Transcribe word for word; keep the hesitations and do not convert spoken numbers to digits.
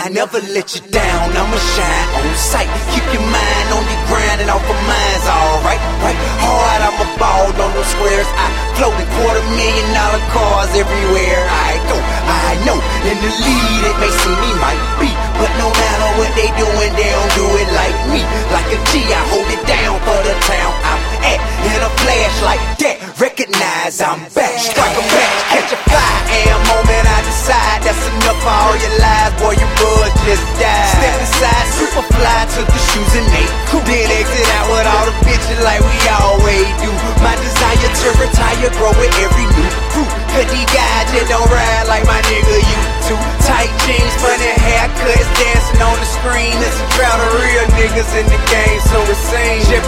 I never let you down, I'ma shine on sight. Keep your mind on your grind and off of mine's alright, right? Hard, I'ma ball on those squares. I float in quarter million dollar cars everywhere I go. I know in the lead it may seem me might be, but no matter what they doing, they don't do it like me. Like a G, I hold it down for the town I'm at. In a flash like that, recognize I'm back. Strike a match, catch a fly, and moment I decide that's enough for all your lies, boy, your bud just died. Step aside, super fly, took the shoes and they cool. Then exit out with all the bitches like we always do. My